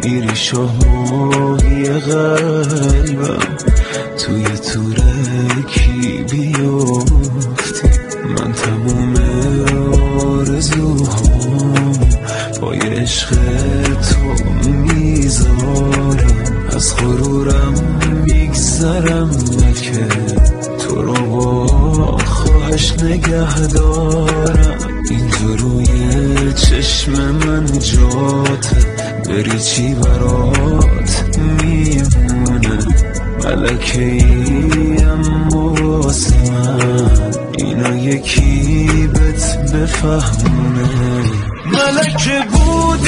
میری شاه ماهی قلبم توی تورکی بیافتی. من تموم آرزوهام پای عشق تو میذارم. از غرورم میگذرم که تو رو با خواهش نگه دارم. اینجا روی چشم من جاته، بری چی برات میمونه. ملکه ای اما واسه من اینا یکی بهت بفهمونه. ملکه